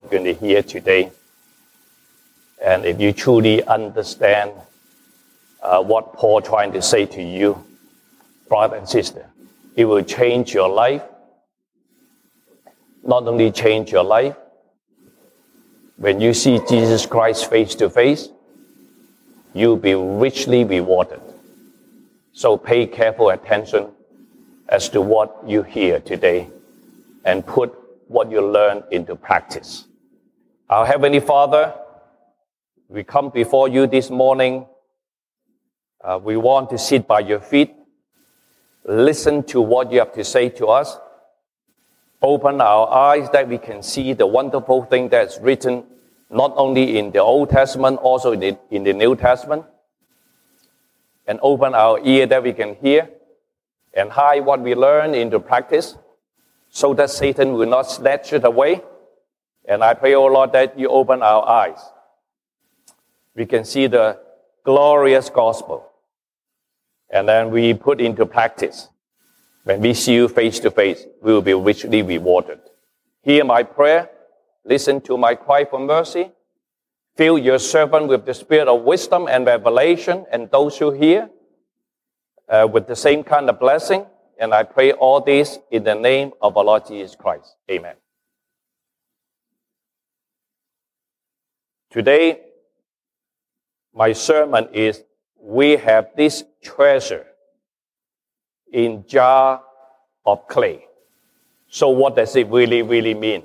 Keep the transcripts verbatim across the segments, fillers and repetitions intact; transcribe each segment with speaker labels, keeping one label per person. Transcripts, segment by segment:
Speaker 1: going to hear today. And if you truly understand uh, what Paul trying to say to you, brother and sister, it will change your life. Not only change your life, when you see Jesus Christ face to face, you'll be richly rewarded. So pay careful attention as to what you hear today and put what you learn into practice. Our Heavenly Father, we come before you this morning. Uh, we want to sit by your feet, listen to what you have to say to us, open our eyes that we can see the wonderful thing that's written not only in the Old Testament, also in the, in the New Testament, and open our ear that we can hear and hide what we learn into practice so that Satan will not snatch it away. And I pray, oh Lord, that you open our eyes. We can see the glorious gospel, and then we put into practice. When we see you face to face, we will be richly rewarded. Hear my prayer. Listen to my cry for mercy. Fill your servant with the spirit of wisdom and revelation, and those who hear uh, with the same kind of blessing. And I pray all this in the name of our Lord Jesus Christ. Amen. Today, my sermon is, we have this treasure in jar of clay. So what does it really, really mean?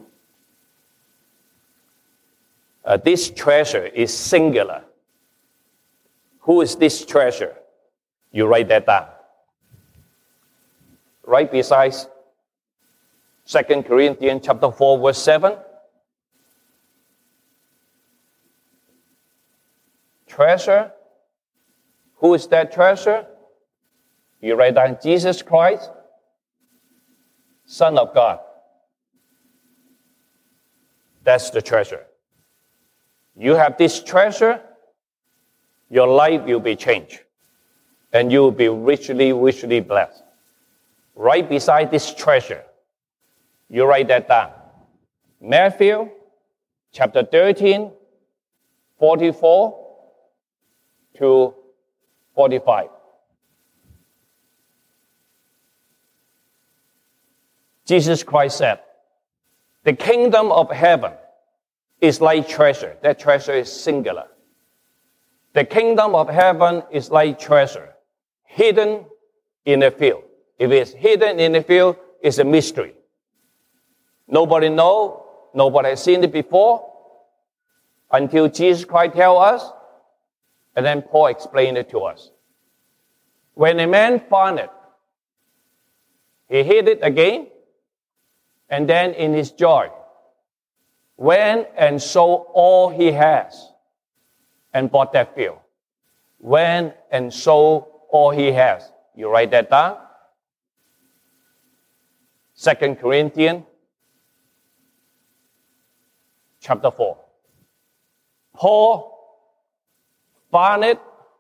Speaker 1: Uh, this treasure is singular. Who is this treasure? You write that down. Right beside Second Corinthians chapter four, verse seven. Treasure. Who is that treasure? You write down Jesus Christ, Son of God. That's the treasure. You have this treasure, your life will be changed, and you will be richly, richly blessed. Right beside this treasure, you write that down. Matthew chapter thirteen, forty-four to forty-five. Jesus Christ said, the kingdom of heaven is like treasure. That treasure is singular. The kingdom of heaven is like treasure, hidden in a field. If it's hidden in a field, it's a mystery. Nobody knows, nobody has seen it before, until Jesus Christ tells us, and then Paul explained it to us. When a man found it, he hid it again, and then in his joy, went and sold all he has and bought that field. Went and sold all he has. You write that down. Second Corinthians chapter four. Paul found it,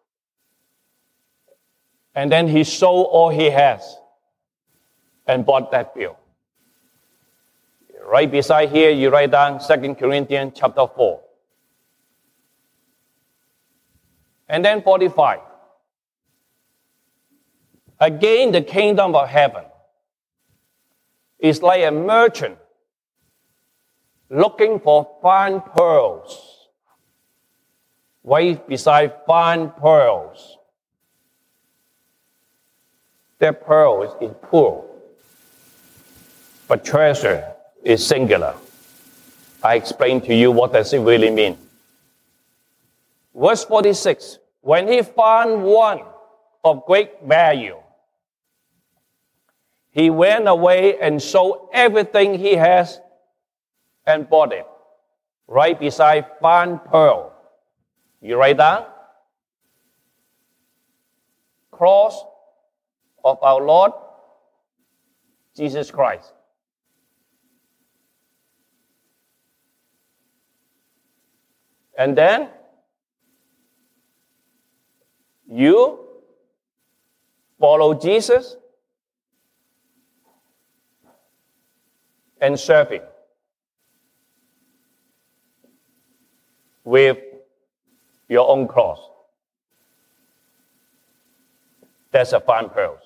Speaker 1: and then he sold all he has and bought that field. Right beside here, you write down Second Corinthians chapter four. And then forty-five. Again, the kingdom of heaven is like a merchant looking for fine pearls. Right beside fine pearls. That pearl is plural, but treasure is singular. I explained to you what does it really mean. Verse forty-six, when he found one of great value, he went away and sold everything he has and bought it. Right beside fine pearl. You write down? Cross of our Lord Jesus Christ. And then you follow Jesus and serve Him. with your own cross. That's a fine pearl.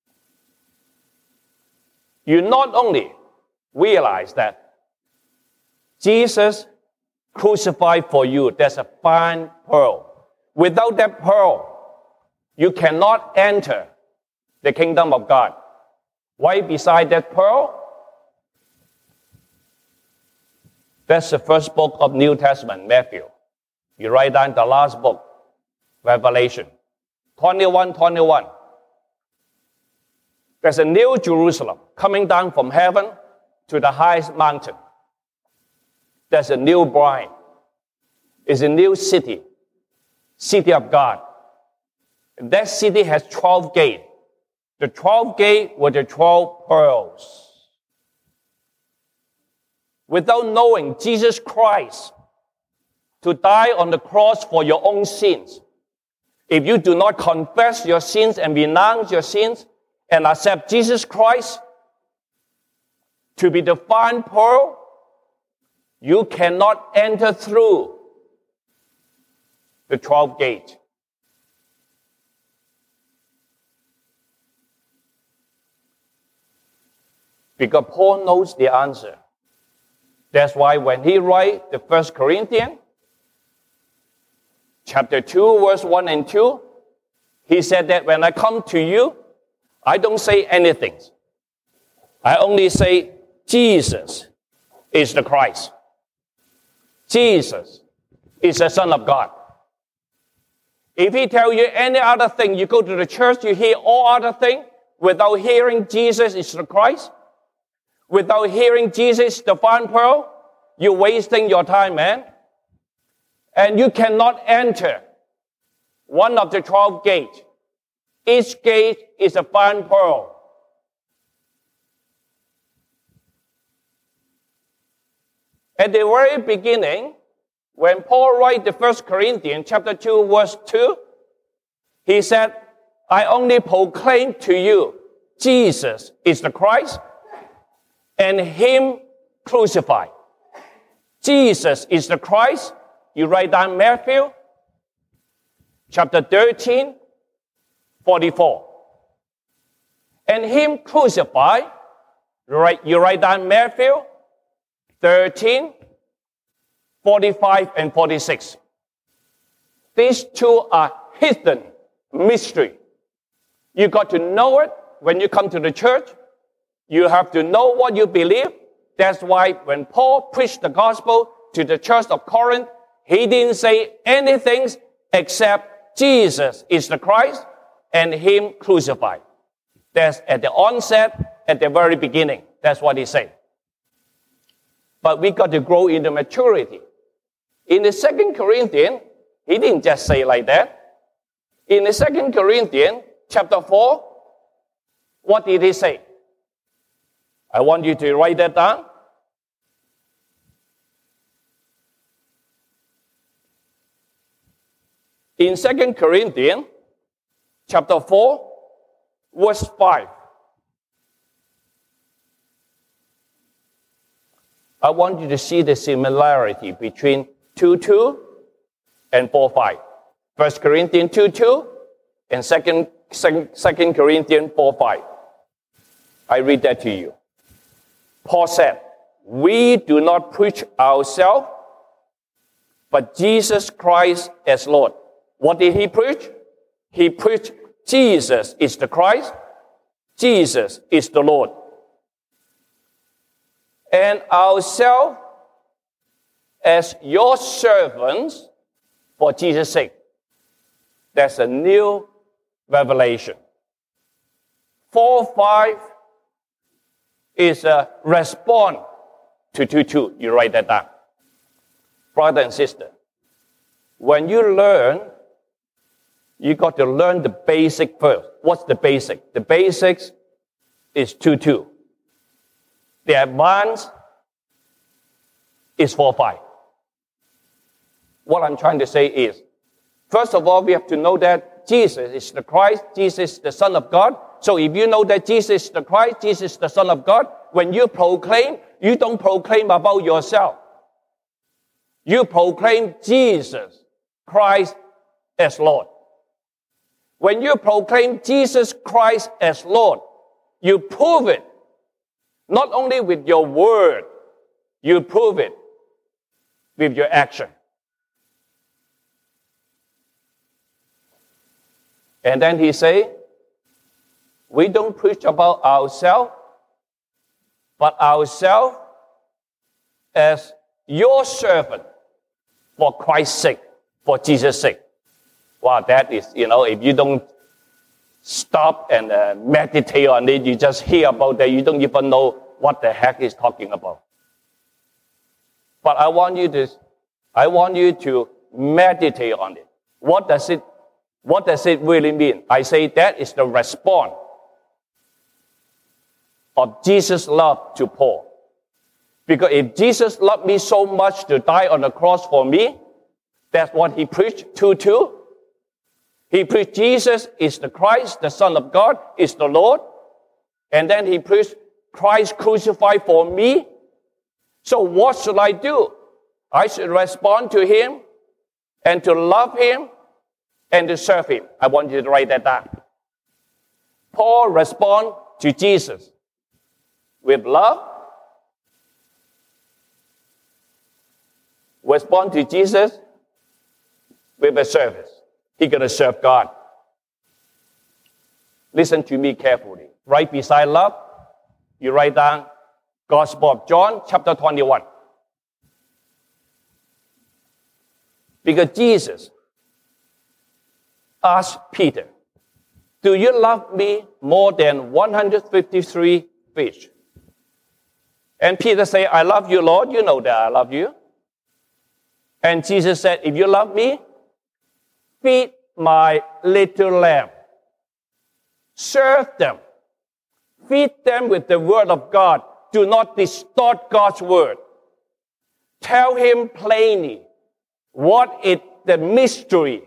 Speaker 1: You not only realize that Jesus crucified for you, that's a fine pearl. Without that pearl, you cannot enter the kingdom of God. Right beside that pearl, that's the first book of New Testament, Matthew. You write down the last book, Revelation. twenty-one twenty-one. There's a new Jerusalem coming down from heaven to the highest mountain. There's a new bride. It's a new city, city of God. And that city has twelve gates. The twelve gates were the twelve pearls. Without knowing Jesus Christ to die on the cross for your own sins, if you do not confess your sins and renounce your sins and accept Jesus Christ to be the fine pearl, you cannot enter through the twelve gates. Because Paul knows the answer. That's why when he writes the First Corinthians, chapter two, verse one and two, he said that when I come to you, I don't say anything. I only say Jesus is the Christ. Jesus is the Son of God. If he tell you any other thing, you go to the church, you hear all other things, without hearing Jesus is the Christ, without hearing Jesus the fine pearl, you're wasting your time, man. And you cannot enter one of the twelve gates. Each gate is a fine pearl. At the very beginning, when Paul writes the First Corinthians chapter two, verse two, he said, I only proclaim to you Jesus is the Christ and him crucified. Jesus is the Christ. You write down Matthew chapter thirteen, forty-four. And him crucified, right, you write down Matthew thirteen, forty-five and forty-six. These two are hidden mystery. You got to know it when you come to the church. You have to know what you believe. That's why when Paul preached the gospel to the church of Corinth, he didn't say anything except Jesus is the Christ and him crucified. That's at the onset, at the very beginning. That's what he said. But we got to grow into maturity. In the Second Corinthians, he didn't just say like that. In the Second Corinthians, chapter four, what did he say? I want you to write that down. In Second Corinthians, chapter four, verse five. I want you to see the similarity between two two and four five. First Corinthians two two and Second Corinthians four five. I read that to you. Paul said, we do not preach ourselves, but Jesus Christ as Lord. What did he preach? He preached Jesus is the Christ, Jesus is the Lord. And ourselves as your servants for Jesus' sake. That's a new revelation. four five is a response to two two. You write that down. Brother and sister, when you learn, you got to learn the basic first. What's the basic? The basics is two two. The advance is four five. What I'm trying to say is, first of all, we have to know that Jesus is the Christ, Jesus is the Son of God. So if you know that Jesus is the Christ, Jesus is the Son of God, when you proclaim, you don't proclaim about yourself. You proclaim Jesus Christ as Lord. When you proclaim Jesus Christ as Lord, you prove it not only with your word, you prove it with your action. And then he say, we don't preach about ourselves, but ourselves as your servant for Christ's sake, for Jesus' sake. Wow, that is, you know, if you don't stop and uh, meditate on it, you just hear about that, you don't even know what the heck he's talking about. But I want you to, I want you to meditate on it. What does it, what does it really mean? I say that is the response of Jesus' love to Paul. Because if Jesus loved me so much to die on the cross for me, that's what he preached to too. He preached Jesus is the Christ, the Son of God, is the Lord. And then he preached Christ crucified for me. So what should I do? I should respond to him and to love him and to serve him. I want you to write that down. Paul responded to Jesus with love. Respond to Jesus with a service. He's going to serve God. Listen to me carefully. Right beside love, you write down Gospel of John, chapter twenty-one. Because Jesus asked Peter, do you love me more than one hundred fifty-three fish? And Peter said, I love you, Lord. You know that I love you. And Jesus said, if you love me, feed my little lamb. Serve them. Feed them with the word of God. Do not distort God's word. Tell him plainly what is the mystery.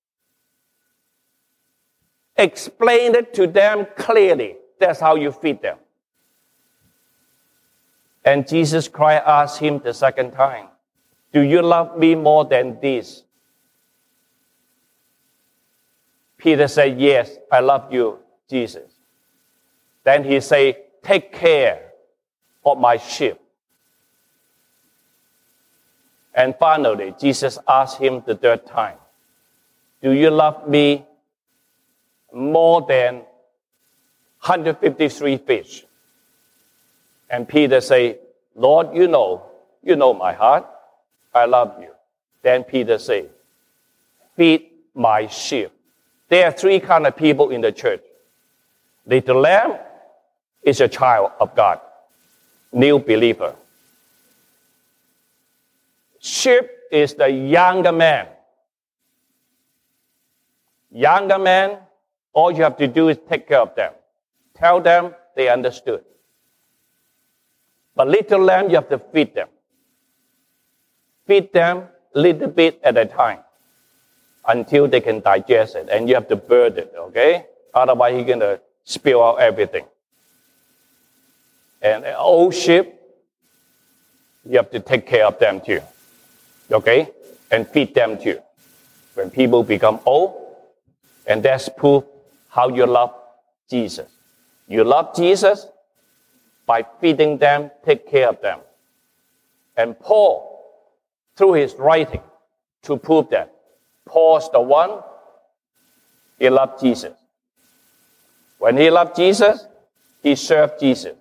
Speaker 1: Explain it to them clearly. That's how you feed them. And Jesus Christ asked him the second time, do you love me more than this? Peter said, yes, I love you, Jesus. Then he said, take care of my sheep. And finally, Jesus asked him the third time, do you love me more than one hundred fifty-three fish? And Peter said, Lord, you know, you know my heart. I love you. Then Peter said, feed my sheep. There are three kind of people in the church. Little lamb is a child of God, new believer. Sheep is the younger man. Younger man, all you have to do is take care of them. Tell them they understood. But little lamb, you have to feed them. Feed them a little bit at a time until they can digest it. And you have to burn it, okay? Otherwise, you're going to spill out everything. And an old sheep, you have to take care of them too, okay? And feed them too. When people become old, and that's proof how you love Jesus. You love Jesus by feeding them, take care of them. And Paul, through his writing, to prove that, Paul's the one, he loved Jesus. When he loved Jesus, he served Jesus.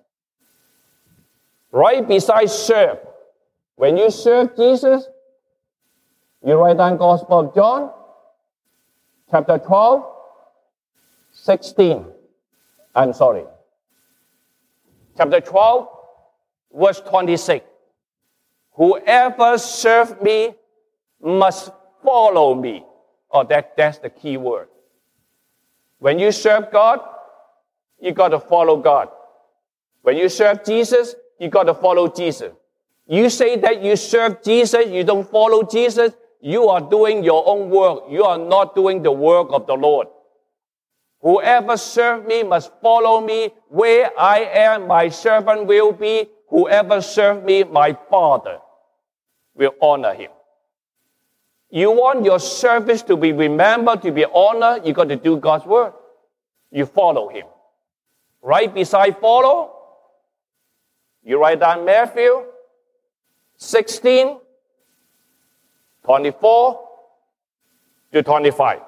Speaker 1: Right beside serve, when you serve Jesus, you write down Gospel of John, chapter twelve, sixteen. I'm sorry. Chapter twelve, verse twenty-six. Whoever serves me must follow me. Oh, that, that's the key word. When you serve God, you got to follow God. When you serve Jesus, you got to follow Jesus. You say that you serve Jesus, you don't follow Jesus, you are doing your own work. You are not doing the work of the Lord. Whoever serves me must follow me. Where I am, my servant will be. Whoever serves me, my Father will honor him. You want your service to be remembered, to be honored, you got to do God's word. You follow him. Right beside follow, you write down Matthew sixteen, twenty-four to twenty-five.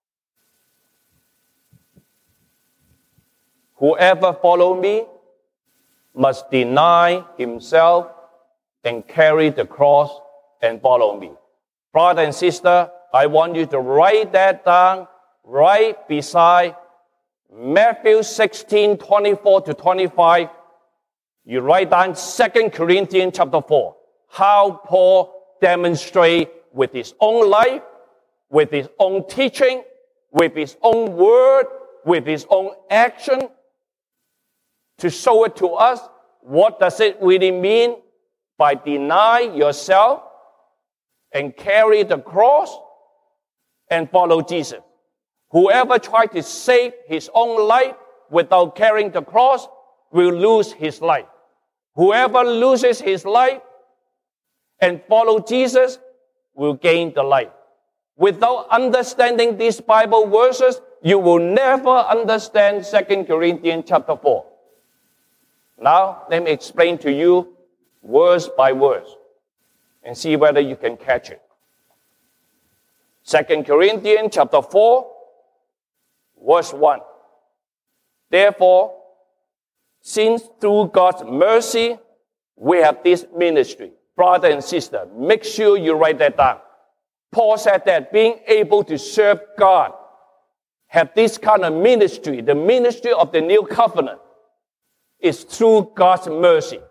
Speaker 1: Whoever follow me must deny himself and carry the cross and follow me. Brother and sister, I want you to write that down right beside Matthew sixteen, twenty-four to twenty-five. You write down Second Corinthians chapter four. How Paul demonstrates with his own life, with his own teaching, with his own word, with his own action, to show it to us. What does it really mean by deny yourself and carry the cross and follow Jesus? Whoever tries to save his own life without carrying the cross will lose his life. Whoever loses his life and follow Jesus will gain the life. Without understanding these Bible verses, you will never understand Second Corinthians chapter four. Now, let me explain to you verse by verse and see whether you can catch it. Second Corinthians chapter four, verse one. Therefore, since through God's mercy, we have this ministry. Brother and sister, make sure you write that down. Paul said that being able to serve God, have this kind of ministry, the ministry of the new covenant, is through God's mercy.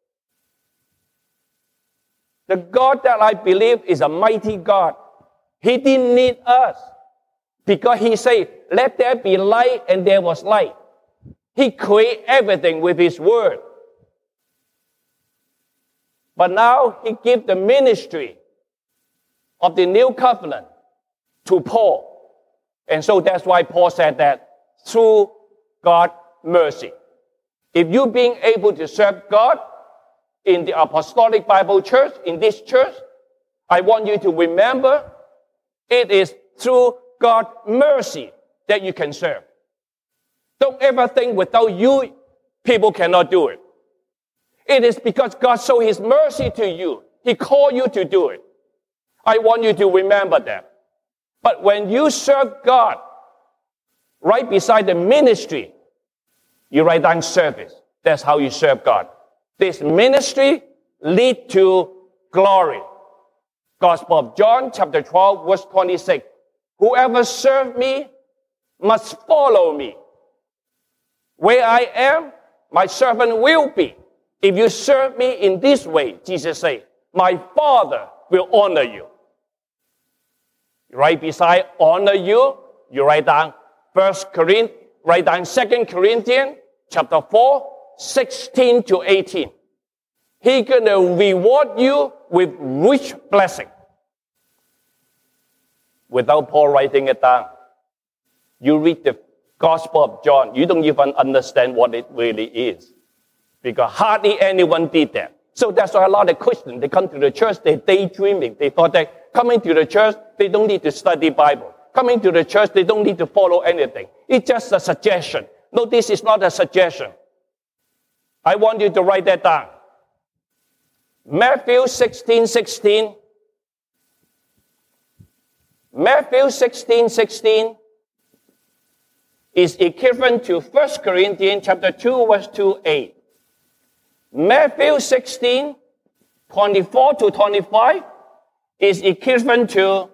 Speaker 1: The God that I believe is a mighty God. He didn't need us because he said, let there be light, and there was light. He created everything with his word. But now he gives the ministry of the new covenant to Paul. And so that's why Paul said that through God's mercy. If you being able to serve God in the Apostolic Bible Church, in this church, I want you to remember it is through God's mercy that you can serve. Don't ever think without you, people cannot do it. It is because God showed his mercy to you. He called you to do it. I want you to remember that. But when you serve God, right beside the ministry, you write down service. That's how you serve God. This ministry lead to glory. Gospel of John, chapter twelve, verse twenty-six. Whoever serves me must follow me. Where I am, my servant will be. If you serve me in this way, Jesus said, my Father will honor you. Right beside honor you, you write down First Corinthians, write down Second Corinthians, chapter four, sixteen to eighteen. He's gonna reward you with rich blessing. Without Paul writing it down, you read the Gospel of John, you don't even understand what it really is. Because hardly anyone did that. So that's why a lot of Christians, they come to the church, they're daydreaming. They thought that coming to the church, they don't need to study Bible. Coming to the church, they don't need to follow anything. It's just a suggestion. No, this is not a suggestion. I want you to write that down. Matthew sixteen sixteen. Matthew sixteen sixteen is equivalent to First Corinthians chapter two, verse two a. Matthew sixteen, twenty-four to twenty-five is equivalent to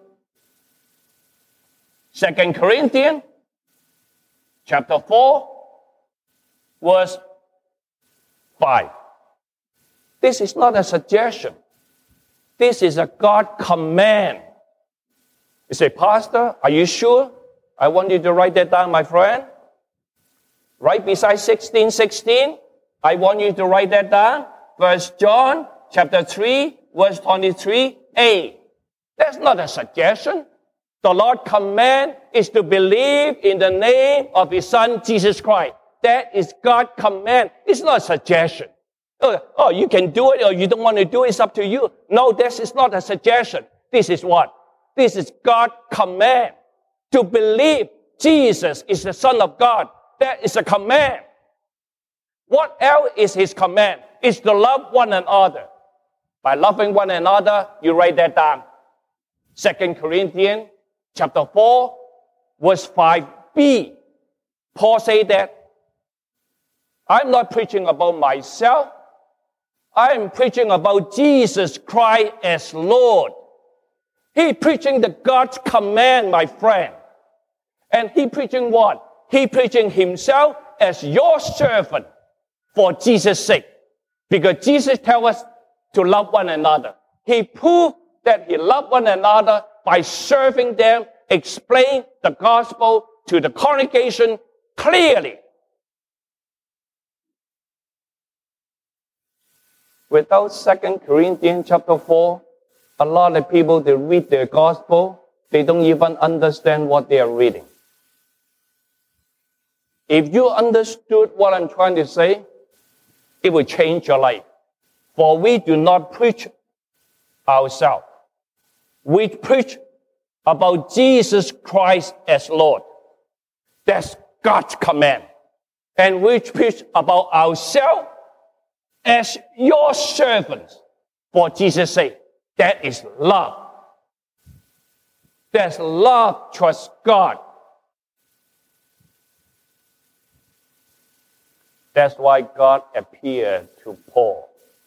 Speaker 1: Second Corinthians chapter four, verse five. This is not a suggestion. This is a God command. You say, Pastor, are you sure? I want you to write that down, my friend. Right beside sixteen sixteen, I want you to write that down. First John chapter three, verse twenty-three a. That's not a suggestion. The Lord's command is to believe in the name of his Son, Jesus Christ. That is God's command. It's not a suggestion. Oh, oh, you can do it or you don't want to do it. It's up to you. No, this is not a suggestion. This is what? This is God's command. To believe Jesus is the Son of God. That is a command. What else is his command? It's to love one another. By loving one another, you write that down. Second Corinthians chapter four, verse five b. Paul said that, I'm not preaching about myself. I am preaching about Jesus Christ as Lord. He preaching the God's command, my friend. And he preaching what? He preaching himself as your servant for Jesus' sake. Because Jesus tells us to love one another. He proved that he loved one another by serving them, explain the gospel to the congregation clearly. Without Second Corinthians chapter four, a lot of people, they read their gospel, they don't even understand what they are reading. If you understood what I'm trying to say, it will change your life. For we do not preach ourselves. We preach about Jesus Christ as Lord. That's God's command. And we preach about ourselves as your servants for Jesus' sake. That is love. That's love towards God. That's why God appeared to Paul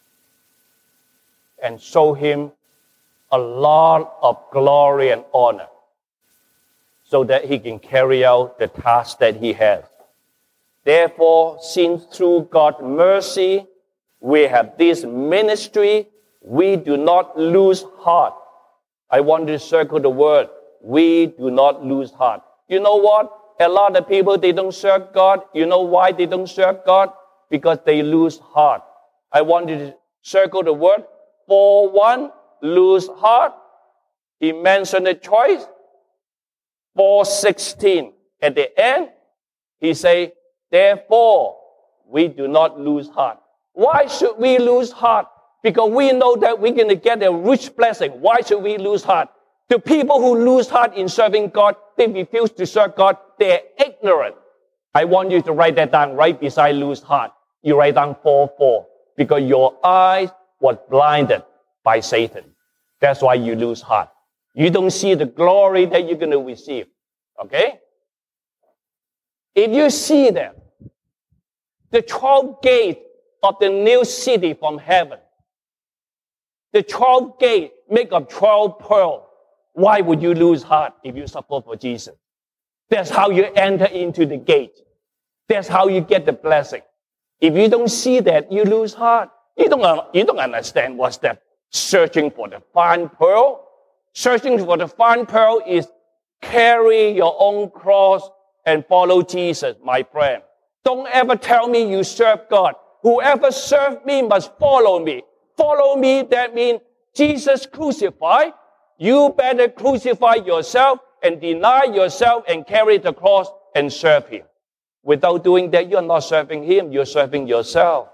Speaker 1: and showed him a lot of glory and honor so that he can carry out the task that he has. Therefore, since through God's mercy we have this ministry, we do not lose heart. I want to circle the word, we do not lose heart. You know what? A lot of people, they don't serve God. You know why they don't serve God? Because they lose heart. I want you to circle the word, for one, lose heart. He mentioned a choice. four sixteen. At the end, he say, therefore, we do not lose heart. Why should we lose heart? Because we know that we're going to get a rich blessing. Why should we lose heart? The people who lose heart in serving God, they refuse to serve God. They're ignorant. I want you to write that down right beside lose heart. You write down four four. Because your eyes was blinded by Satan. That's why you lose heart. You don't see the glory that you're going to receive. Okay? If you see that, the twelve gates of the new city from heaven, the twelve gates make of twelve pearls. Why would you lose heart if you suffer for Jesus? That's how you enter into the gate. That's how you get the blessing. If you don't see that, you lose heart. You don't, you don't understand what's that searching for the fine pearl. Searching for the fine pearl is carry your own cross and follow Jesus, my friend. Don't ever tell me you serve God. Whoever serves me must follow me. Follow me, that means Jesus crucified. You better crucify yourself and deny yourself and carry the cross and serve him. Without doing that, you're not serving him, you're serving yourself.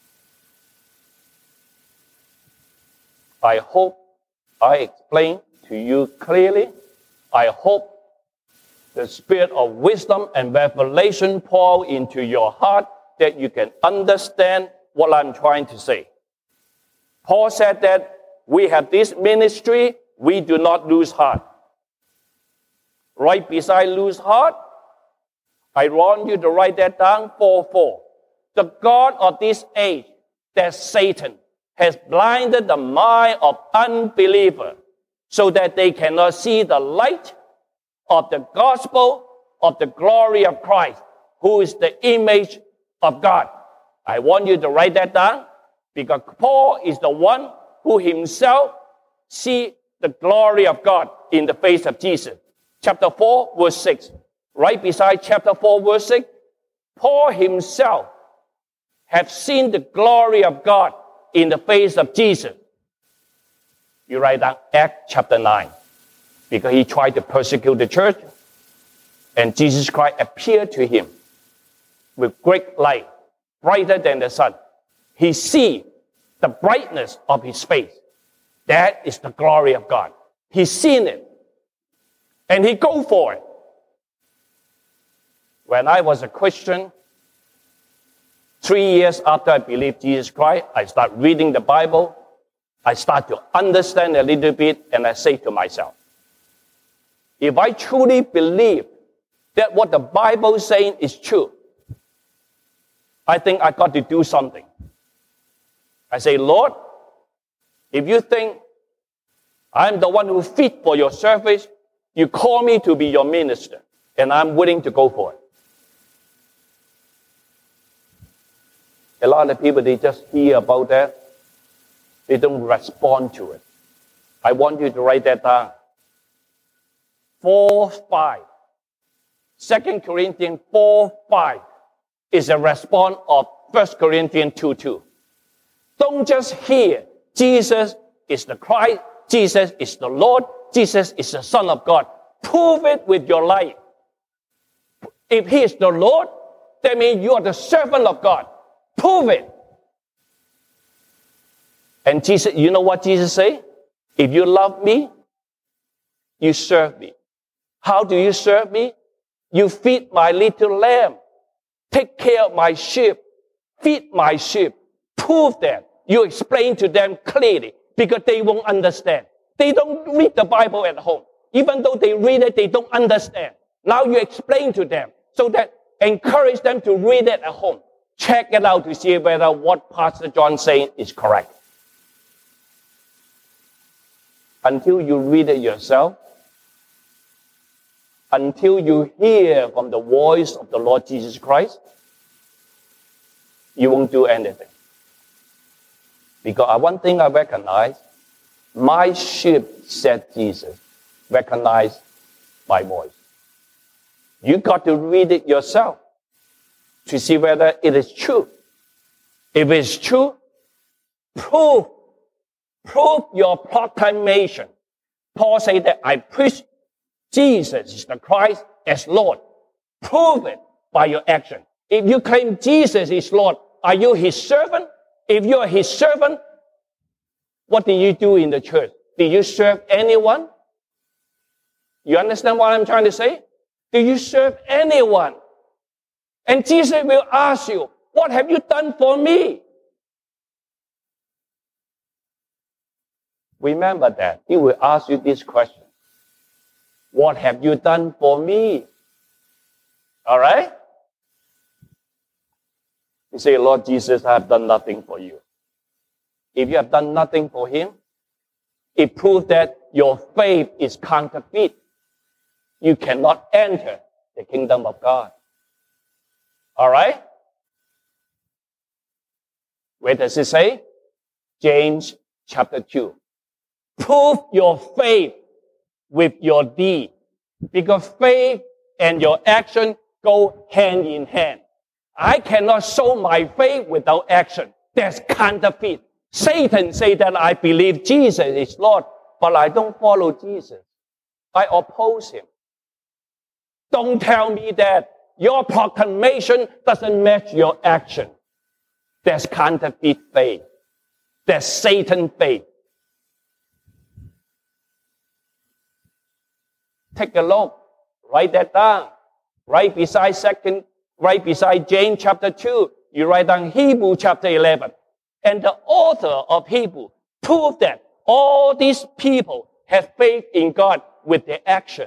Speaker 1: I hope I explained to you clearly. I hope the spirit of wisdom and revelation pour into your heart that you can understand what I'm trying to say. Paul said that we have this ministry, we do not lose heart. Right beside lose heart, I want you to write that down, four four. The God of this age, that Satan, has blinded the mind of unbelievers so that they cannot see the light of the gospel of the glory of Christ, who is the image of God. I want you to write that down because Paul is the one who himself see the glory of God in the face of Jesus. Chapter four, verse six. Right beside chapter four, verse six, Paul himself have seen the glory of God in the face of Jesus. You write down Acts chapter nine. Because he tried to persecute the church, and Jesus Christ appeared to him with great light, brighter than the sun. He see the brightness of his face. That is the glory of God. He's seen it. And he go for it. When I was a Christian, three years after I believed Jesus Christ, I start reading the Bible. I start to understand a little bit, and I say to myself, if I truly believe that what the Bible is saying is true, I think I got to do something. I say, Lord, if you think I'm the one who fit for your service, you call me to be your minister, and I'm willing to go for it. A lot of people, they just hear about that. They don't respond to it. I want you to write that down. four five. Second Corinthians four five is a response of First Corinthians two two. Don't just hear Jesus is the Christ, Jesus is the Lord, Jesus is the Son of God. Prove it with your life. If he is the Lord, that means you are the servant of God. Prove it. And Jesus, you know what Jesus say? If you love me, you serve me. How do you serve me? You feed my little lamb. Take care of my sheep. Feed my sheep. Prove that. You explain to them clearly because they won't understand. They don't read the Bible at home. Even though they read it, they don't understand. Now you explain to them so that encourage them to read it at home. Check it out to see whether what Pastor John is saying is correct. Until you read it yourself, until you hear from the voice of the Lord Jesus Christ, you won't do anything. Because one thing I recognize, my sheep, said Jesus, recognize my voice. You got to read it yourself to see whether it is true. If it's true, prove, prove your proclamation. Paul said that I preach Jesus is the Christ as Lord. Prove it by your action. If you claim Jesus is Lord, are you his servant? If you are his servant, what did you do in the church? Did you serve anyone? You understand what I'm trying to say? Do you serve anyone? And Jesus will ask you, what have you done for me? Remember that. He will ask you this question. What have you done for me? All right? You say, Lord Jesus, I have done nothing for you. If you have done nothing for him, it proves that your faith is counterfeit. You cannot enter the kingdom of God. All right? Where does it say? James chapter two. Prove your faith with your deed. Because faith and your action go hand in hand. I cannot show my faith without action. That's counterfeit. Satan say that I believe Jesus is Lord, but I don't follow Jesus. I oppose him. Don't tell me that your proclamation doesn't match your action. That's counterfeit faith. That's Satan faith. Take a look. Write that down. Right beside second, right beside James chapter two, you write down Hebrew chapter eleven. And the author of Hebrew proved that all these people have faith in God with their action.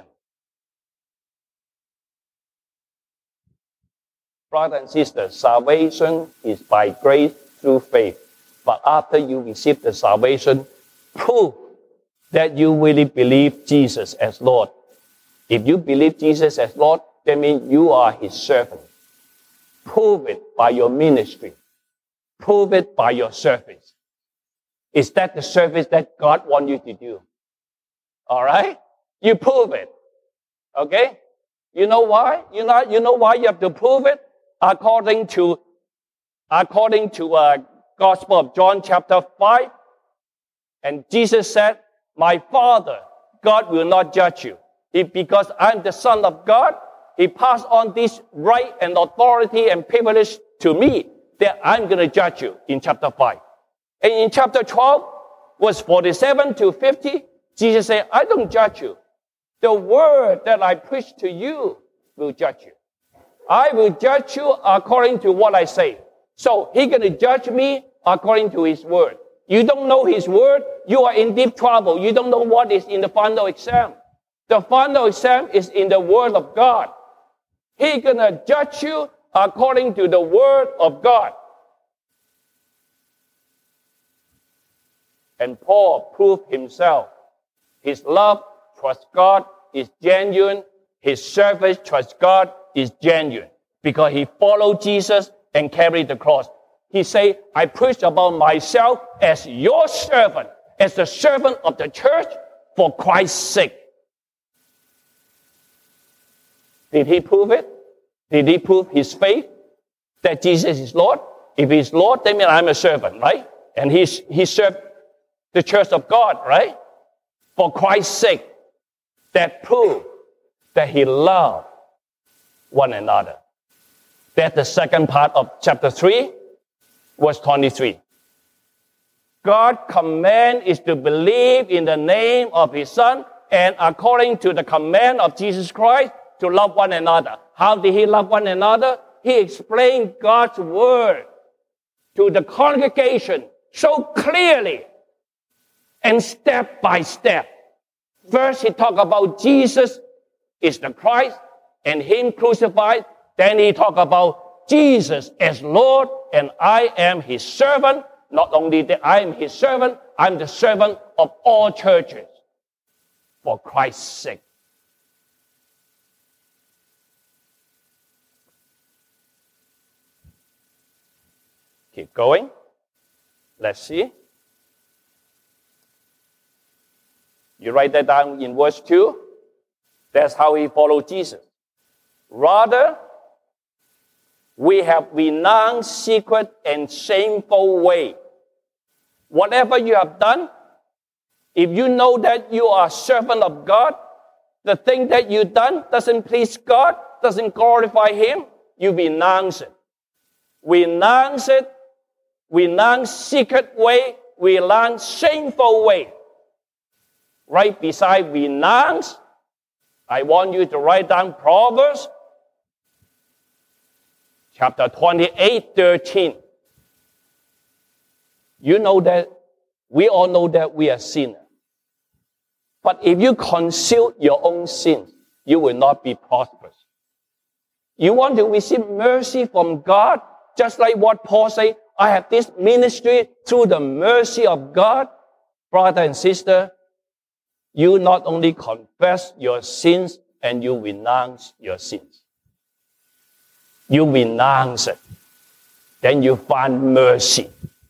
Speaker 1: Brothers and sisters, salvation is by grace through faith. But after you receive the salvation, prove that you really believe Jesus as Lord. If you believe Jesus as Lord, that means you are his servant. Prove it by your ministry. Prove it by your service. Is that the service that God wants you to do? All right? You prove it. Okay? You know why? You know, you know why you have to prove it? According to, according to uh, Gospel of John chapter five, and Jesus said, my Father, God will not judge you. If because I'm the Son of God, he passed on this right and authority and privilege to me that I'm going to judge you in chapter five. And in chapter twelve, verse forty-seven to fifty, Jesus said, I don't judge you. the word that I preach to you will judge you. I will judge you according to what I say. So he's going to judge me according to his word. You don't know his word, you are in deep trouble. You don't know what is in the final exam. The final exam is in the word of God. He's going to judge you according to the word of God. And Paul proved himself. His love towards God is genuine. His service towards God is genuine. Because he followed Jesus and carried the cross. He said, I preach about myself as your servant, as the servant of the church for Christ's sake. Did he prove it? Did he prove his faith that Jesus is Lord? If he's Lord, that means I'm a servant, right? And he's, he served the church of God, right? For Christ's sake. That proved that he loved one another. That's the second part of chapter three, verse twenty-three. God's command is to believe in the name of his Son, and according to the command of Jesus Christ, to love one another. How did he love one another? He explained God's word to the congregation so clearly and step by step. First, he talked about Jesus is the Christ and him crucified. Then he talked about Jesus as Lord and I am his servant. Not only that I am his servant, I'm the servant of all churches for Christ's sake. Keep going. Let's see. You write that down in verse two. That's how he followed Jesus. Rather, we have renounced secret and shameful way. Whatever you have done, if you know that you are a servant of God, the thing that you've done doesn't please God, doesn't glorify him, you renounce it. Renounce it. Renounce secret way. Renounce shameful way. Right beside renounce, I want you to write down Proverbs chapter twenty-eight, thirteen. You know that, we all know that we are sinners. But if you conceal your own sins, you will not be prosperous. You want to receive mercy from God, just like what Paul said, I have this ministry through the mercy of God. Brother and sister, you not only confess your sins and you renounce your sins. You renounce it. Then you find mercy.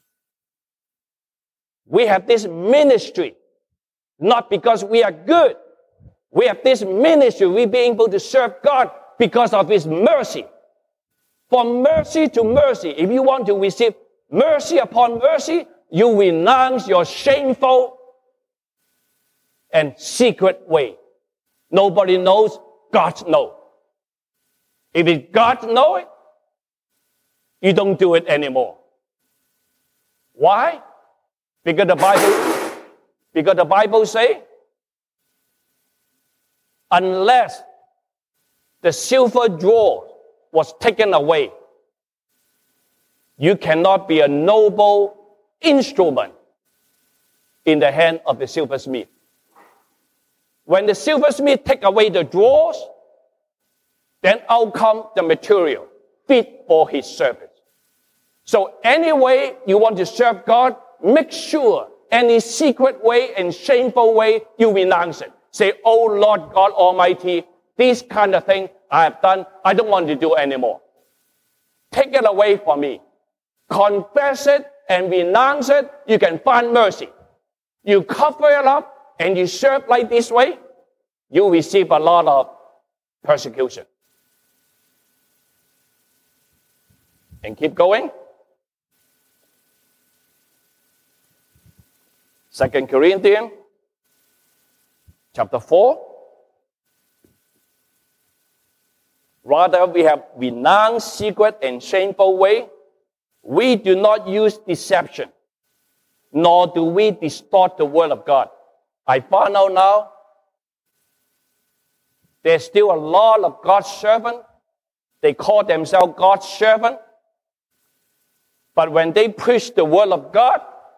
Speaker 1: We have this ministry, not because we are good. We have this ministry, we be able to serve God because of his mercy. From mercy to mercy, if you want to receive mercy upon mercy, you renounce your shameful and secret way. Nobody knows, God knows. If it's God knows it, you don't do it anymore. Why? Because the Bible, because the Bible says, unless the silver drawer was taken away, you cannot be a noble instrument in the hand of the silversmith. When the silversmith take away the drawers, then out come the material fit for his service. So any way you want to serve God, make sure any secret way and shameful way, you renounce it. Say, oh Lord God Almighty, this kind of thing I have done, I don't want to do anymore. Take it away from me. Confess it and renounce it, you can find mercy. You cover it up and you serve like this way, you receive a lot of persecution. And keep going. Second Corinthians chapter four. Rather, we have renounced secret and shameful way. We do not use deception, nor do we distort the word of God. I found out now, There's still a lot of God's servants. They call themselves God's servant. But when they preach the word of God,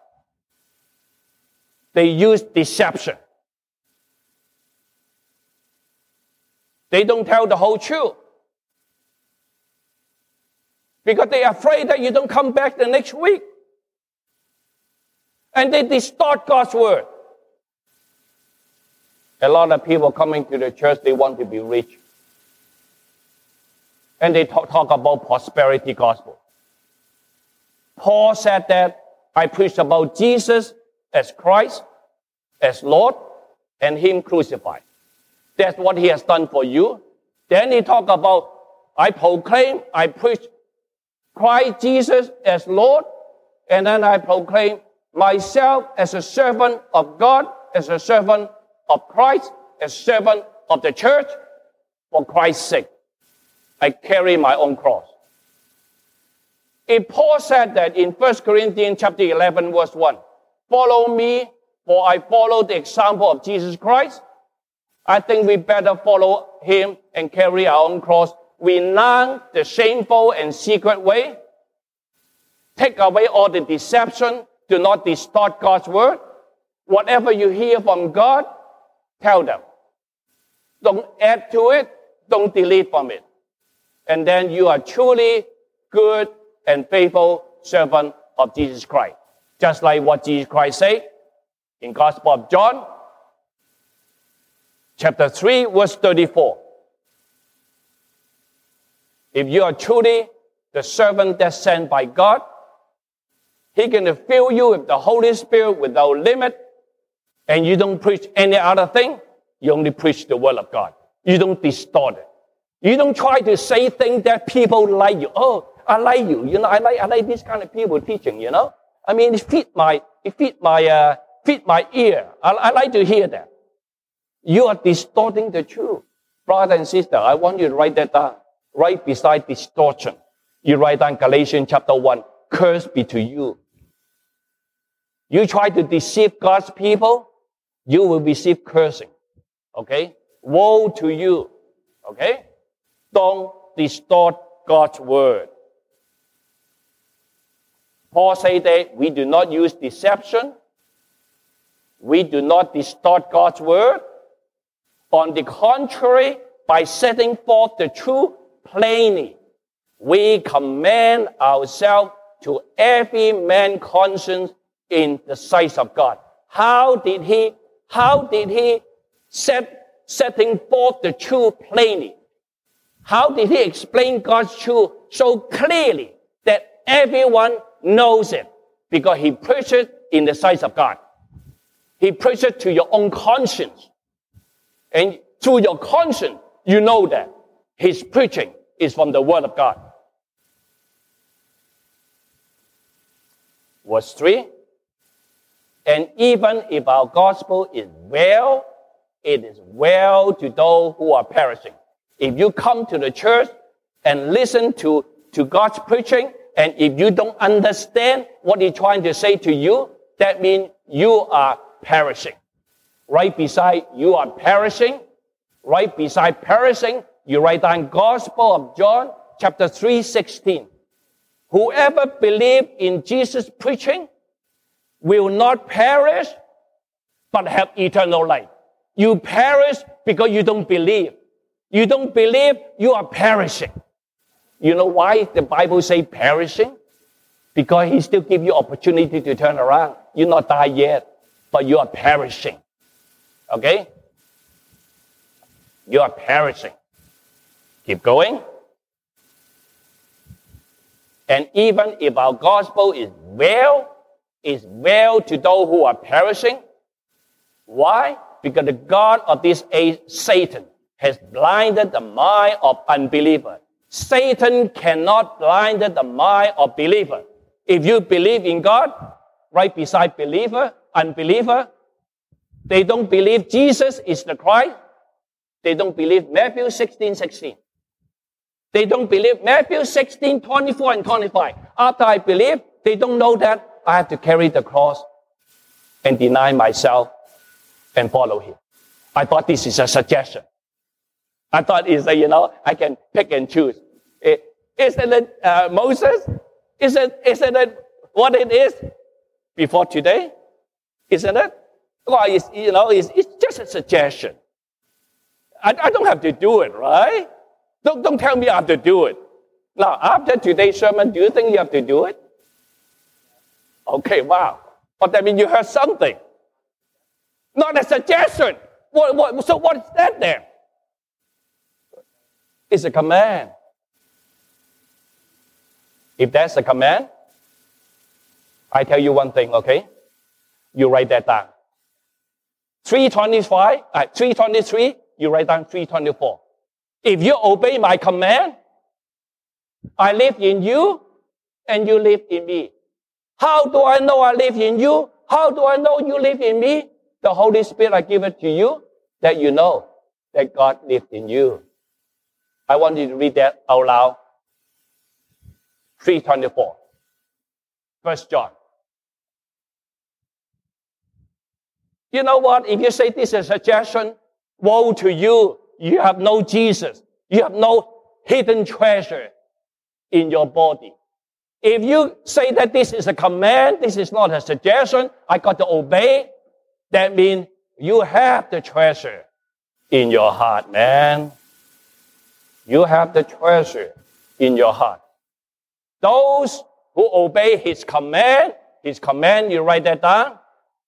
Speaker 1: they use deception. They don't tell the whole truth. Because they are afraid that you don't come back the next week. And they distort God's word. A lot of people coming to the church, they want to be rich. And they talk, talk about prosperity gospel. Paul said that I preach about Jesus as Christ, as Lord, and Him crucified. That's what He has done for you. Then he talk about I proclaim, I preach Christ Jesus as Lord, and then I proclaim myself as a servant of God, as a servant of Christ, as a servant of the church, for Christ's sake. I carry my own cross. If Paul said that in First Corinthians chapter eleven, verse one, follow me, for I follow the example of Jesus Christ, I think we better follow Him and carry our own cross. Renounce the shameful and secret way. Take away all the deception. Do not distort God's word. Whatever you hear from God, tell them. Don't add to it. Don't delete from it. And then you are truly good and faithful servant of Jesus Christ. Just like what Jesus Christ said in Gospel of John, chapter three, verse thirty-four. If you are truly the servant that's sent by God, He's going to fill you with the Holy Spirit without limit, and you don't preach any other thing. You only preach the Word of God. You don't distort it. You don't try to say things that people like you. Oh, I like you. You know, I like I like this kind of people teaching. You know, I mean, it fit my it fit my uh, fit my ear. I, I like to hear that. You are distorting the truth, brother and sister. I want you to write that down. Right beside distortion, you write down Galatians chapter one. Curse be to you. You try to deceive God's people, you will receive cursing. Okay? Woe to you. Okay? Don't distort God's word. Paul said that we do not use deception. We do not distort God's word. On the contrary, by setting forth the truth plainly, we commend ourselves to every man's conscience in the sight of God. How did he, how did he set, setting forth the truth plainly? How did he explain God's truth so clearly that everyone knows it? Because he preached it in the sight of God. He preached it to your own conscience. And through your conscience, you know that his preaching is from the Word of God. Verse three. And even if our gospel is well, it is well to those who are perishing. If you come to the church and listen to, to God's preaching, and if you don't understand what He's trying to say to you, that means you are perishing. Right beside you are perishing, right beside perishing, you write down Gospel of John, chapter three, sixteen. Whoever believes in Jesus' preaching will not perish, but have eternal life. You perish because you don't believe. You don't believe, you are perishing. You know why the Bible says perishing? Because He still gives you opportunity to turn around. You're not died yet, but you are perishing. Okay? You are perishing. Keep going. And even if our gospel is well, is well to those who are perishing. Why? Because the God of this age, Satan, has blinded the mind of unbelievers. Satan cannot blind the mind of believer. If you believe in God, right beside believer, unbeliever, they don't believe Jesus is the Christ. They don't believe Matthew sixteen, sixteen. They don't believe Matthew sixteen, twenty-four and twenty-five. After I believe, they don't know that I have to carry the cross and deny myself and follow Him. I thought this is a suggestion. I thought it's, you know, I can pick and choose. It, isn't it uh, Moses? Isn't, isn't it what it is before today? Isn't it? Well, it's, you know, it's, it's just a suggestion. I, I don't have to do it, right? Don't, don't tell me I have to do it. Now, after today's sermon, do you think you have to do it? Okay, wow. But that means you heard something. Not a suggestion. What, what, so what is that then? It's a command. If that's a command, I tell you one thing, okay? You write that down. three twenty-five, uh, three twenty-three, you write down three twenty-four. If you obey my command, I live in you, and you live in me. How do I know I live in you? How do I know you live in me? The Holy Spirit I give it to you, that you know that God lives in you. I want you to read that out loud. three twenty-four. First John. You know what? If you say this is a suggestion, woe to you. You have no Jesus. You have no hidden treasure in your body. If you say that this is a command, this is not a suggestion, I got to obey, that means you have the treasure in your heart, man. You have the treasure in your heart. Those who obey his command, his command, you write that down,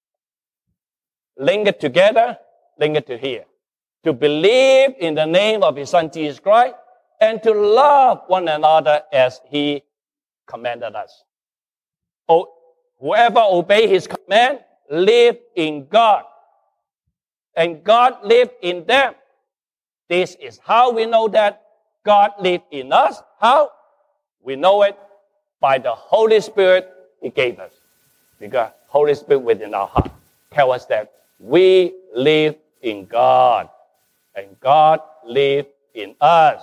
Speaker 1: link it together, link it to here. To believe in the name of his Son Jesus Christ, and to love one another as he commanded us. Oh, whoever obey his command, live in God. And God live in them. This is how we know that God lives in us. How? We know it by the Holy Spirit he gave us. Because Holy Spirit within our heart tell us that we live in God. And God lives in us.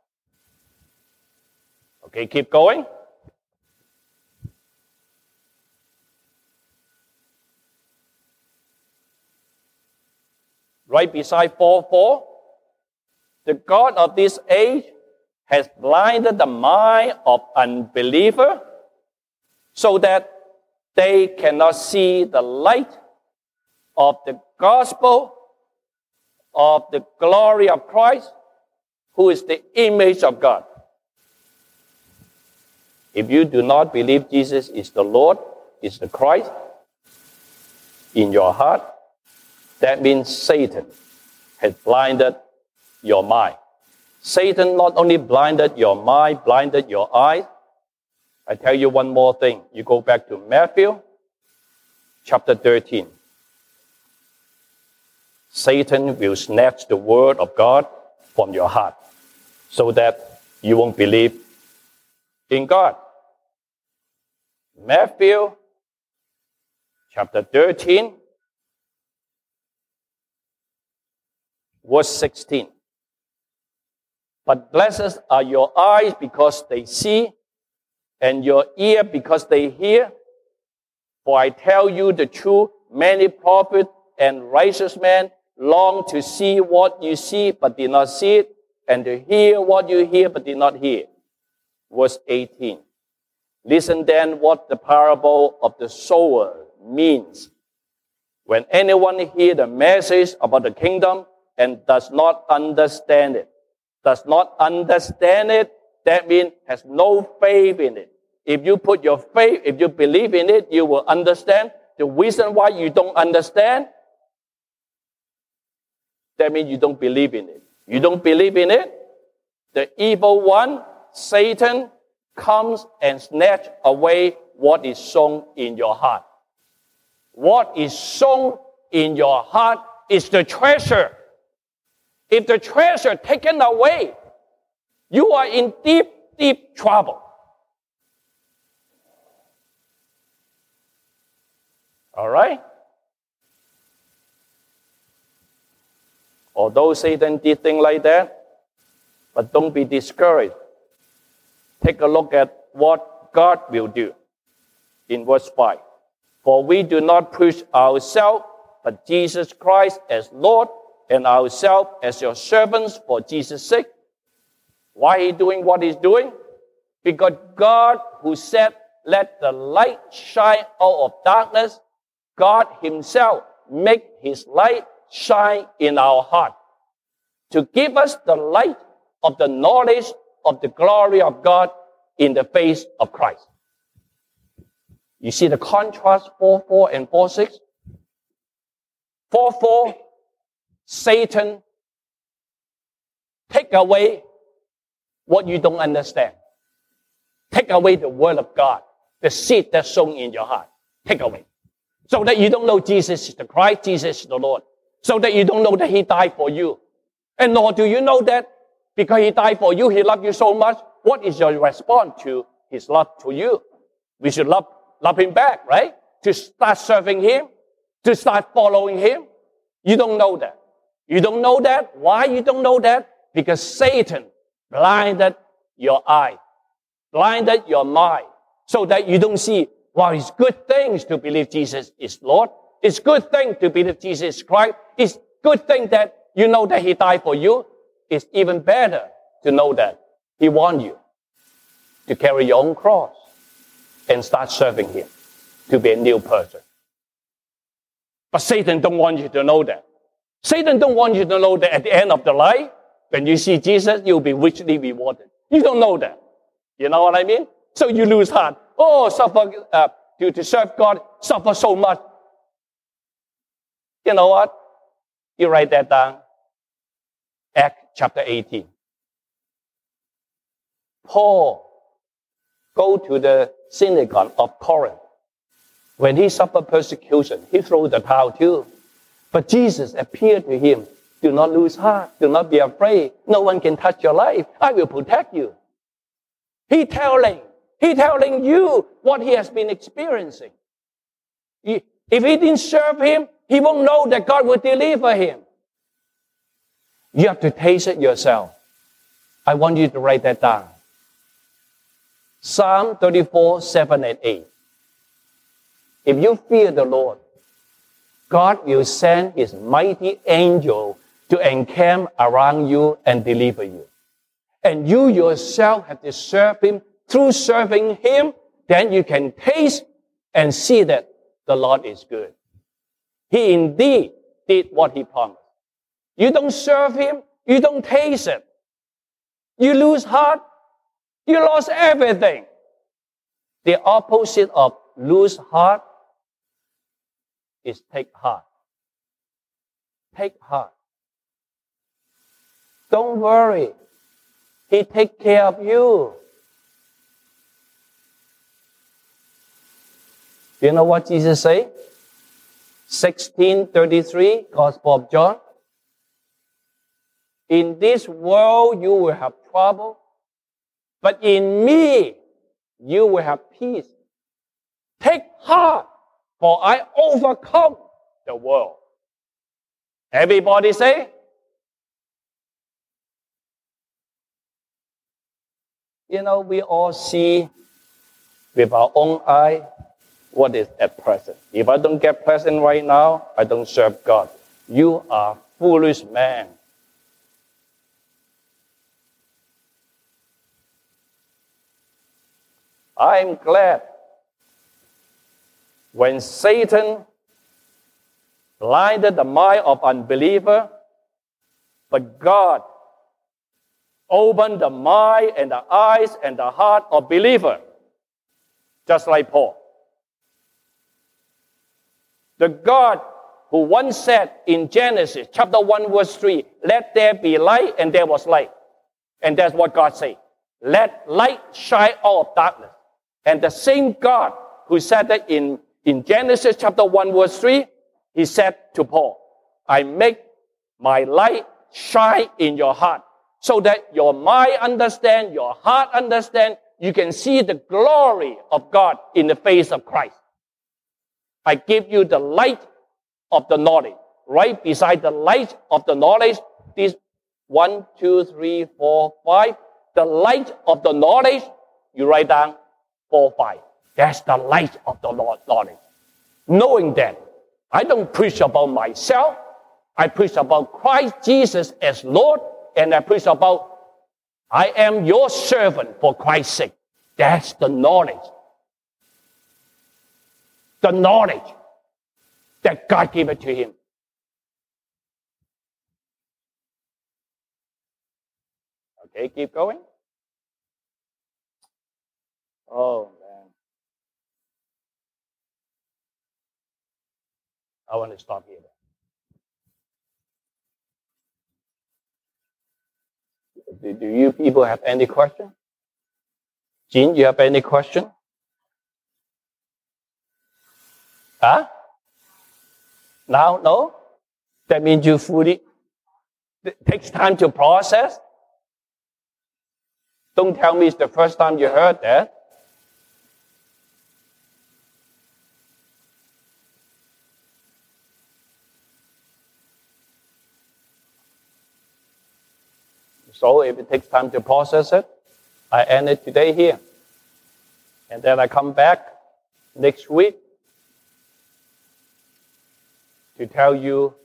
Speaker 1: Okay, keep going. Right beside four four, the God of this age has blinded the mind of unbeliever so that they cannot see the light of the gospel of the glory of Christ, who is the image of God. If you do not believe Jesus is the Lord, is the Christ in your heart, that means Satan has blinded your mind. Satan not only blinded your mind, blinded your eyes. I tell you one more thing. You go back to Matthew chapter thirteen. Satan will snatch the word of God from your heart so that you won't believe in God. Matthew chapter thirteen, verse sixteen. But blessed are your eyes because they see, and your ear because they hear. For I tell you the truth, many prophets and righteous men long to see what you see, but did not see it, and to hear what you hear, but did not hear. Verse eighteen. Listen then what the parable of the sower means. When anyone hears the message about the kingdom and does not understand it, does not understand it, that means has no faith in it. If you put your faith, if you believe in it, you will understand. The reason why you don't understand, that means you don't believe in it. You don't believe in it, the evil one, Satan, comes and snatch away what is sown in your heart. What is sown in your heart is the treasure. If the treasure taken away, you are in deep, deep trouble. All right? Although Satan did things like that, but don't be discouraged. Take a look at what God will do in verse five. For we do not preach ourselves, but Jesus Christ as Lord, and ourselves as your servants for Jesus' sake. Why he doing what he's doing? Because God, who said, let the light shine out of darkness, God himself make his light shine in our heart to give us the light of the knowledge of the glory of God in the face of Christ. You see the contrast, four four and four six? four four, Satan take away what you don't understand. Take away the word of God, the seed that's sown in your heart. Take away. So that you don't know Jesus is the Christ, Jesus is the Lord. So that you don't know that he died for you. And nor do you know that because he died for you, he loved you so much. What is your response to his love to you? We should love, love him back, right? To start serving him, to start following him. You don't know that. You don't know that. Why you don't know that? Because Satan blinded your eye, blinded your mind, so that you don't see, wow, it's good things to believe Jesus is Lord. It's good thing to believe Jesus is Christ. It's good thing that you know that he died for you. It's even better to know that he wants you to carry your own cross and start serving him, to be a new person. But Satan don't want you to know that. Satan don't want you to know that at the end of the life, when you see Jesus, you'll be richly rewarded. You don't know that. You know what I mean? So you lose heart. Oh, suffer uh, to, to serve God, suffer so much. You know what? You write that down. Acts chapter eighteen. Paul go to the synagogue of Corinth. When he suffered persecution, he threw the towel too. But Jesus appeared to him. Do not lose heart. Do not be afraid. No one can touch your life. I will protect you. He telling, he telling you what he has been experiencing. He, if he didn't serve him, he won't know that God will deliver him. You have to taste it yourself. I want you to write that down. Psalm thirty-four, seven and eight. If you fear the Lord, God will send his mighty angel to encamp around you and deliver you. And you yourself have to serve him. Through serving him, then you can taste and see that the Lord is good. He indeed did what he promised. You don't serve him, you don't taste it. You lose heart, you lost everything. The opposite of lose heart is take heart. Take heart. Don't worry. He take care of you. You know what Jesus say? sixteen thirty-three, Gospel of John. In this world you will have trouble, but in me you will have peace. Take heart, for I overcome the world. Everybody say? You know, we all see with our own eye what is at present. If I don't get present right now, I don't serve God. You are foolish man. I'm glad when Satan blinded the mind of unbeliever, but God opened the mind and the eyes and the heart of believer, just like Paul. The God who once said in Genesis chapter one verse three, let there be light, and there was light. And that's what God said. Let light shine out of darkness. And the same God who said that in, in Genesis chapter one verse three, he said to Paul, I make my light shine in your heart so that your mind understand, your heart understand, you can see the glory of God in the face of Christ. I give you the light of the knowledge. Right beside the light of the knowledge, this one, two, three, four, five, the light of the knowledge, you write down four, five. That's the light of the Lord knowledge. Knowing that, I don't preach about myself. I preach about Christ Jesus as Lord, and I preach about I am your servant for Christ's sake. That's the knowledge. The knowledge that God gave it to him. Okay, keep going. Oh, man. I want to stop here. Do, do you people have any question? Jean, you have any question? Huh? Now, no? That means you fully, it takes time to process? Don't tell me it's the first time you heard that. So if it takes time to process it, I end it today here. And then I come back next week to tell you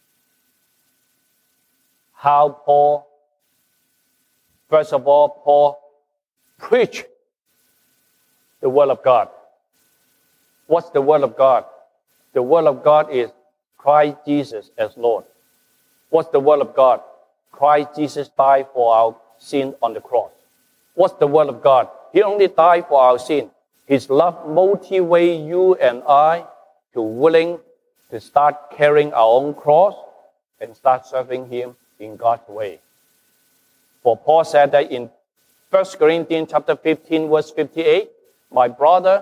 Speaker 1: how Paul, first of all, Paul preached the Word of God. What's the Word of God? The Word of God is Christ Jesus as Lord. What's the Word of God? Christ Jesus died for our sin on the cross. What's the Word of God? He only died for our sin. His love motivates you and I to willing to start carrying our own cross and start serving Him in God's way. For Paul said that in First Corinthians chapter fifteen, verse fifty-eight, my brother,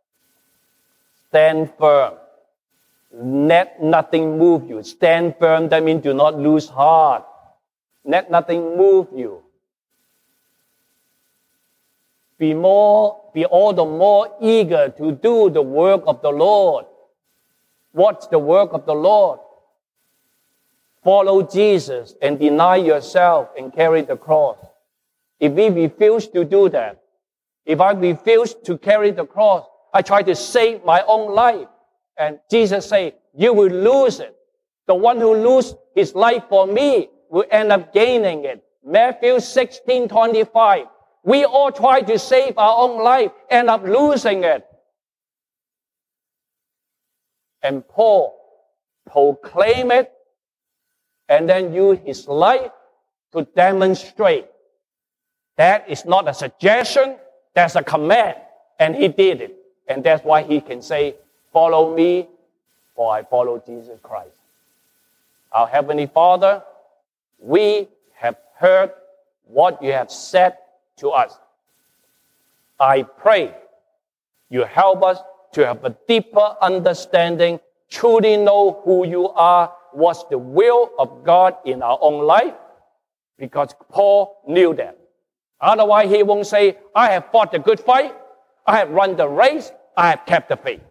Speaker 1: stand firm. Let nothing move you. Stand firm, that means do not lose heart. Let nothing move you. Be more, be all the more eager to do the work of the Lord. What's the work of the Lord? Follow Jesus and deny yourself and carry the cross. If we refuse to do that, if I refuse to carry the cross, I try to save my own life. And Jesus said, you will lose it. The one who loses his life for me will end up gaining it. Matthew sixteen twenty-five. We all try to save our own life, end up losing it. And Paul proclaimed it and then used his life to demonstrate. That is not a suggestion, that's a command. And he did it. And that's why he can say, follow me, for I follow Jesus Christ. Our Heavenly Father, we have heard what you have said to us. I pray you help us to have a deeper understanding, truly know who you are, what's the will of God in our own life, because Paul knew that. Otherwise, he won't say, I have fought the good fight, I have run the race, I have kept the faith.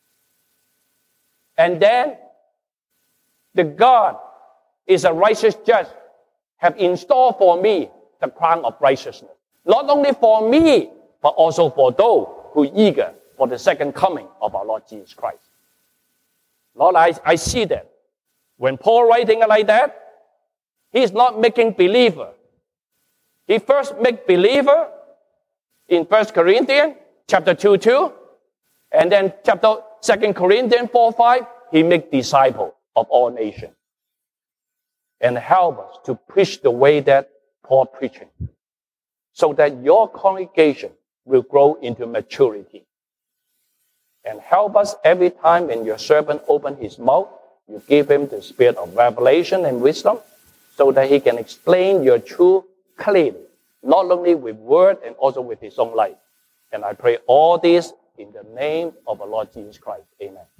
Speaker 1: And then, the God is a righteous judge, have in store for me the crown of righteousness. Not only for me, but also for those who are eager for the second coming of our Lord Jesus Christ. Lord, I, I see that. When Paul writing like that, he's not making believer. He first make believer in First Corinthians chapter two, two, and then chapter Second Corinthians four, five, he make disciple of all nations. And help us to preach the way that Paul preaching, so that your congregation will grow into maturity. And help us every time when your servant open his mouth, you give him the spirit of revelation and wisdom, so that he can explain your truth clearly, not only with word and also with his own life. And I pray all this in the name of our Lord Jesus Christ. Amen.